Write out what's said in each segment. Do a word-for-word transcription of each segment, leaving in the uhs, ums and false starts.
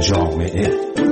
جامعه.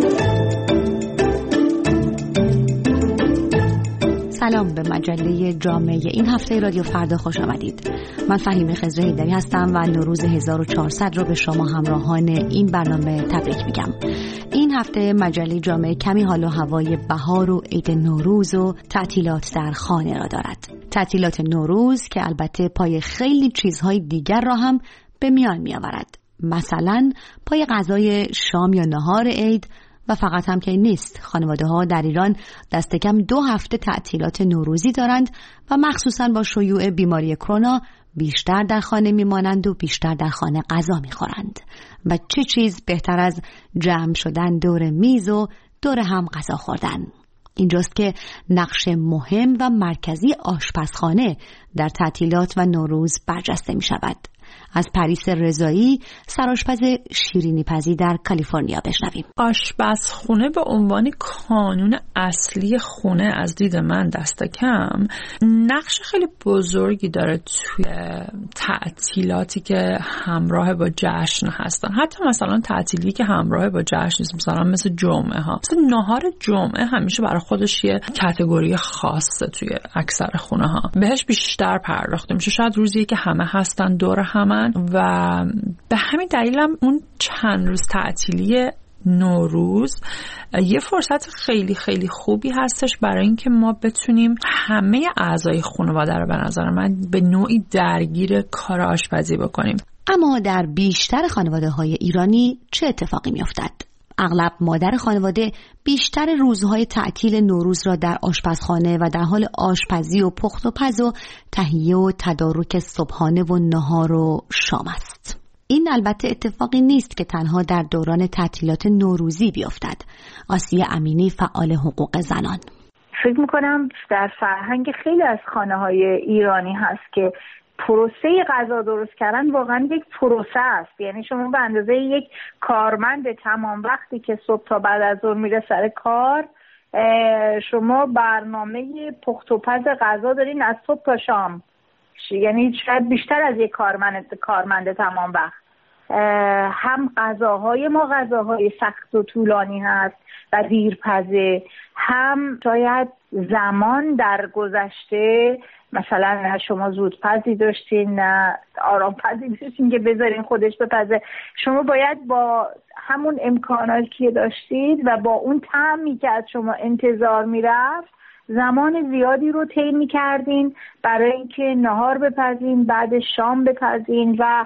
سلام به مجله جامعه این هفته رادیو فردا خوش آمدید. من فهیمه خضر هیدری هستم و نوروز هزار و چهارصد رو به شما همراهان این برنامه تبریک میگم. این هفته مجله جامعه کمی حال و هوای بهار و عید نوروز و تعطیلات در خانه را دارد. تعطیلات نوروز که البته پای خیلی چیزهای دیگر را هم به میان می آورد. مثلا پای غذای شام یا نهار عید و فقط هم که نیست. خانواده ها در ایران دست کم دو هفته تعطیلات نوروزی دارند و مخصوصا با شیوع بیماری کرونا بیشتر در خانه میمانند و بیشتر در خانه غذا میخورند و چه چیز بهتر از جمع شدن دور میز و دور هم غذا خوردن. اینجاست که نقش مهم و مرکزی آشپزخانه در تعطیلات و نوروز برجسته می شود. از پریس رضایی، سرآشپز شیرینی پزی در کالیفرنیا بشنویم. آشپزخونه به عنوان کانون اصلی خونه از دید من دست کم نقش خیلی بزرگی داره توی تعطیلاتی که همراه با جشن هستن. حتی مثلا تعطیلی که همراه با جشن نیست، مثلا مثل جمعه ها. مثلا نهار جمعه همیشه برای خودش یه کاتگوری خاصه توی اکثر خونه ها. بهش بیشتر پرداخته میشه. شاید روزی که همه هستن دور همن و به همین دلیلم اون چند روز تعطیلی نوروز یه فرصت خیلی خیلی خوبی هستش برای اینکه ما بتونیم همه اعضای خانواده رو به نظر من به نوعی درگیر کار آشپزی بکنیم. اما در بیشتر خانواده های ایرانی چه اتفاقی میافتد؟ اغلب مادر خانواده بیشتر روزهای تعطیل نوروز را در آشپزخانه و در حال آشپزی و پخت و پز و تهیه و تدارک صبحانه و نهار و شام است. این البته اتفاقی نیست که تنها در دوران تعطیلات نوروزی بیفتد. آسیه امینی، فعال حقوق زنان: فکر میکنم در فرهنگ خیلی از خانه‌های ایرانی هست که پروسه غذا درست کردن واقعا یک پروسه است. یعنی شما به اندازه یک کارمند تمام وقتی که صبح تا بعد از ظهر میره سر کار، شما برنامه پخت و پز غذا دارین از صبح تا شام، یعنی شاید بیشتر از یک کارمند کارمند تمام وقت. هم غذاهای ما غذاهای سخت و طولانی هست و دیرپزه، هم شاید زمان در گذشته مثلا نه شما زودپزی داشتین نه آرامپزی داشتین که بذارین خودش بپزه. شما باید با همون امکاناتی که داشتید و با اون طعمی که از شما انتظار میرفت زمان زیادی رو طی می‌کردین برای اینکه نهار بپزین، بعد شام بپزین و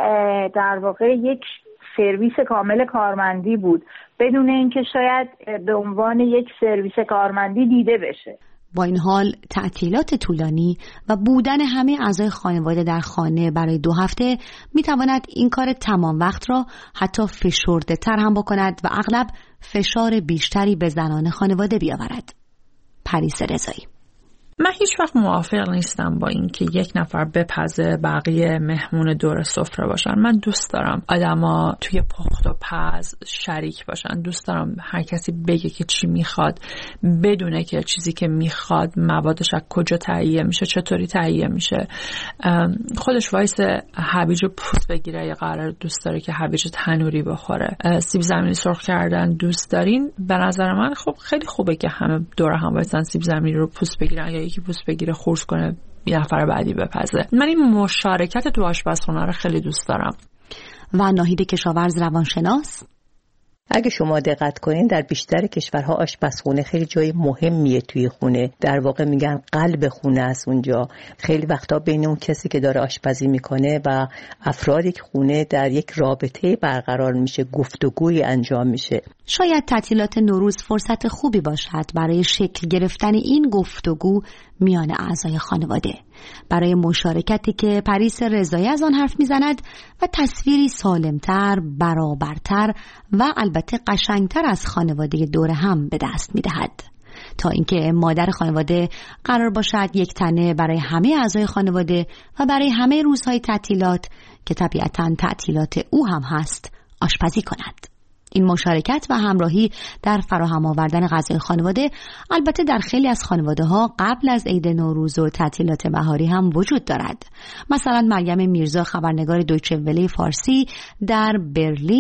در واقع یک سرویس کامل کارمندی بود بدون اینکه شاید به عنوان یک سرویس کارمندی دیده بشه. با این حال تعطیلات طولانی و بودن همه اعضای خانواده در خانه برای دو هفته میتواند این کار تمام وقت را حتی فشرده تر هم بکند و اغلب فشار بیشتری به زنان خانواده بیاورد. پریس رضایی: من هیچ وقت موافق نیستم با این که یک نفر بپزه بقیه مهمون دور سفره باشن. من دوست دارم آدما توی پخت و پز شریک باشن. دوست دارم هر کسی بگه که چی میخواد، بدونه که چیزی که میخواد موادش از کجا تهیه میشه، چطوری تهیه میشه. خودش وایس هویج رو پوست بگیره یا قرار دوست داره که هویج تنوری بخوره. سیب زمینی سرخ کردن دوست دارین، به نظر من خب خیلی خوبه که همه دور هم وایسن سیب زمینی رو پوست بگیرن یا یکی پوست بگیره خورس کنه یه نفر بعدی بپزه. من این مشارکت تو آشپزخونه رو خیلی دوست دارم. و ناهید کشاورز، روانشناس: اگه شما دقت کنین در بیشتر کشورها آشپزخونه خیلی جای مهمیه توی خونه. در واقع میگن قلب خونه است اونجا. خیلی وقتا بین اون کسی که داره آشپزی میکنه و افرادی که خونه در یک رابطه برقرار میشه، گفتگوی انجام میشه. شاید تعطیلات نوروز فرصت خوبی باشد برای شکل گرفتن این گفتگو میان اعضای خانواده، برای مشارکتی که پریس رضایی از آن حرف میزند و تصویری سالمتر، برابرتر و البته قشنگتر از خانواده دور هم به دست میدهد. تا اینکه مادر خانواده قرار باشد یک تنه برای همه اعضای خانواده و برای همه روزهای تعطیلات که طبیعتاً تعطیلات او هم هست آشپزی کند. این مشارکت و همراهی در فراهم آوردن غذای خانواده البته در خیلی از خانواده ها قبل از عید نوروز و تعطیلات بهاری هم وجود دارد. مثلا مریم میرزا، خبرنگار دویچه وله فارسی در برلین،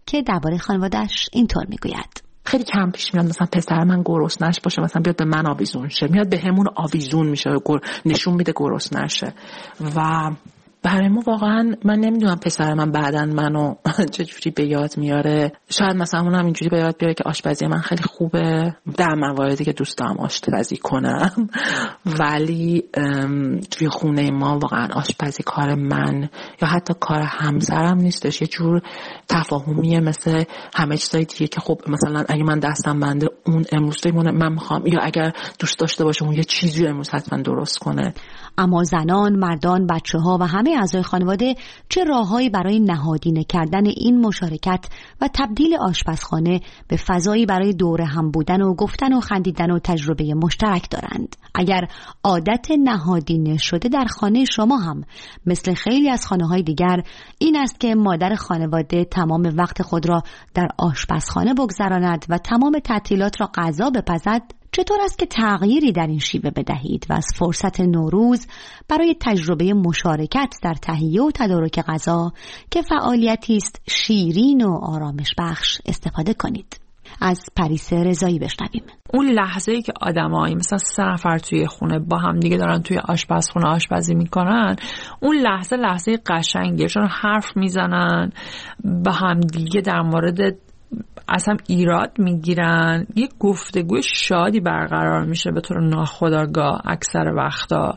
که درباره خانواده‌اش اینطور میگوید: خیلی کم پیش میاد مثلا پسر من گرسنه‌اش باشه، مثلا بیاد به من آویزون شه، میاد به همون آویزون میشه، نشون میده گرسنه‌شه. و برای ما واقعا من نمیدونم پسر من بعدن منو چجوری به یاد میاره. شاید مثلا اونم اینجوری به یاد بیاره که آشپزی من خیلی خوبه، در مواردی که دوست دارم آشپزی کنم، ولی توی خونه ما واقعا آشپزی کار من یا حتی کار همسرم نیستش. یه جور تفاهمیه مثل همه چیزای دیگه که خب مثلا اگه من دستم بنده اون امروز من میخوام، یا اگر دوست داشته باشه اون یه چیزی امروز حتما درست کنه. اما زنان، مردان، بچه‌ها و همه اعضای خانواده چه راههایی برای نهادینه کردن این مشارکت و تبدیل آشپزخانه به فضایی برای دور هم بودن و گفتن و خندیدن و تجربه مشترک دارند؟ اگر عادت نهادینه شده در خانه شما هم مثل خیلی از خانه‌های دیگر این است که مادر خانواده تمام وقت خود را در آشپزخانه بگذراند و تمام تعطیلات را غذا بپزد، چطور است که تغییری در این شیوه بدهید و از فرصت نوروز برای تجربه مشارکت در تهیه و تدارک غذا که فعالیتی است شیرین و آرامش بخش استفاده کنید؟ از پریسا رضایی بشنویم. اون لحظه‌ای که آدمایی مثلا سه نفر توی خونه با هم دیگه دارن توی آشپزخونه آشپزی میکنن، اون لحظه لحظه قشنگیه، چون حرف میزنن با هم دیگه، در مورد اصلا ایراد میگیرن، یه گفتگوی شادی برقرار میشه به طور ناخودآگاه اکثر وقتا.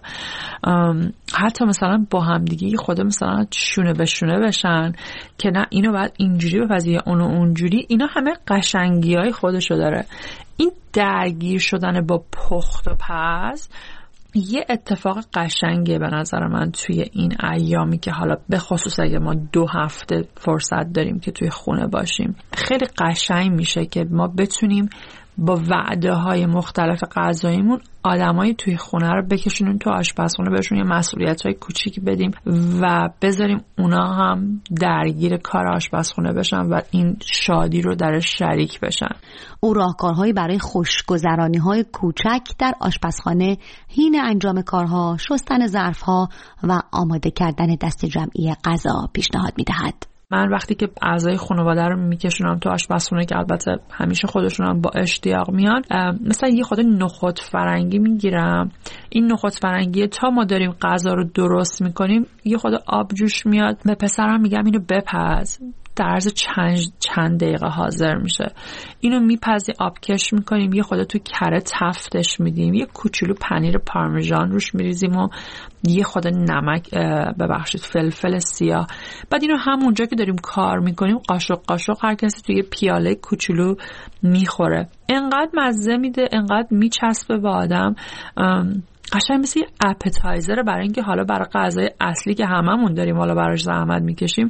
حتی مثلا با هم دیگه خود مثلا شونه به شونه بشن که نه اینو بعد اینجوری بپذیری اونو اونجوری. اینا همه قشنگی های خودشو داره. این درگیر شدن با پخت و پز یه اتفاق قشنگه به نظر من توی این ایامی که حالا به خصوص اگه ما دو هفته فرصت داریم که توی خونه باشیم. خیلی قشنگ میشه که ما بتونیم با وعده های مختلف غذاییمون آدمایی توی خونه رو بکشونیم تو آشپزخونه، بهشون یه مسئولیت های کوچیکی بدیم و بذاریم اونا هم درگیر کار آشپزخونه بشن و این شادی رو درش شریک بشن. او راهکارهایی برای خوشگذرانی های کوچک در آشپزخانه، حین انجام کارها، شستن ظرفها و آماده کردن دست جمعی غذا پیشنهاد میدهد. من وقتی که اعضای خانواده رو میکشونم تو آشپزخونه که البته همیشه خودشون هم با اشتیاق میان، مثلا یه خود نخود فرنگی میگیرم. این نخود فرنگی تا ما داریم غذا رو درست میکنیم یه خود آب جوش میاد، به پسرم میگم اینو بپز، در عرض چند چند دقیقه حاضر میشه. اینو میپزی، آب کش میکنیم، یه خود تو کره تفتش میدیم، یه کوچولو پنیر پارمیژان روش میریزیم و یه خود نمک ببخشید فلفل سیاه. بعد اینو همونجا که داریم کار میکنیم قاشق قاشق هر کسی توی پیاله کوچولو میخوره. انقدر مزه میده، انقدر میچسبه به آدم، قشنگ مثل یه اپتایزر برای اینکه حالا برای غذای اصلی که هممون داریم حالا براش زحمت میکشیم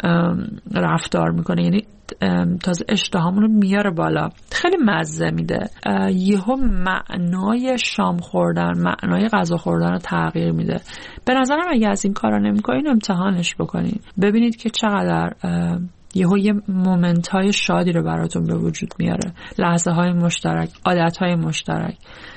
رفتار میکنه. یعنی تازه اشتهامون رو میاره بالا، خیلی مزه میده. یهو معنای شام خوردن، معنای غذا خوردن رو تغییر میده. به نظرم اگه از این کارا نمیکنین امتحانش بکنین، ببینید که چقدر یهو یه مومنت های شادی رو براتون به وجود میاره، لحظه های مشترک، عادت های مشترک،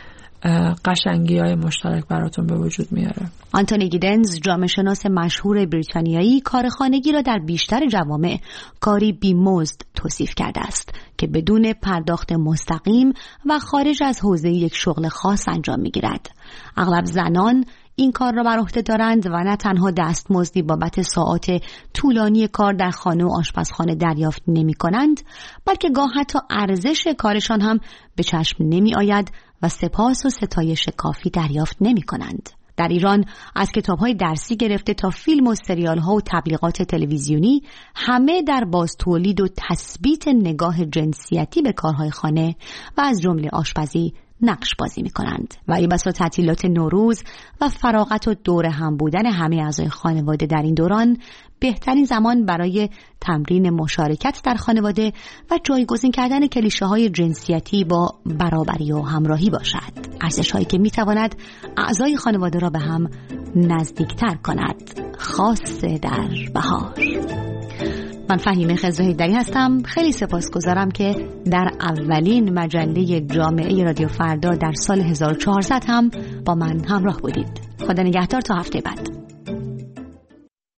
قشنگی های مشترک براتون به وجود میاره. آنتونی گیدنز، جامعه شناس مشهور بریتانیایی، کار خانگی را در بیشتر جوامع کاری بی‌مزد توصیف کرده است که بدون پرداخت مستقیم و خارج از حوزه یک شغل خاص انجام میگیرد. اغلب زنان این کار را بر عهده دارند و نه تنها دستمزدی بابت ساعات طولانی کار در خانه و آشپزخانه دریافت نمی کنند، بلکه گاه حتی ارزش کارشان هم به چشم نمی آید و سپاس و ستایش کافی دریافت نمی کنند. در ایران از کتاب‌های درسی گرفته تا فیلم و سریال‌ها و تبلیغات تلویزیونی همه در باز تولید و تثبیت نگاه جنسیتی به کارهای خانه و از جمله آشپزی نقش بازی می کنند و ای بسا تعطیلات نوروز و فراغت و دور هم بودن همه اعضای خانواده در این دوران بهترین زمان برای تمرین مشارکت در خانواده و جایگزین کردن کلیشه های جنسیتی با برابری و همراهی باشد. ارزش هایی که می تواند اعضای خانواده را به هم نزدیکتر کند، خاصه در بهار. من فهیمه خضرهیدری هستم. خیلی سپاسگزارم که در اولین مجله جامعه رادیو فردا در سال هزار و چهارصد هم با من همراه بودید. خدا نگهدار تا هفته بعد.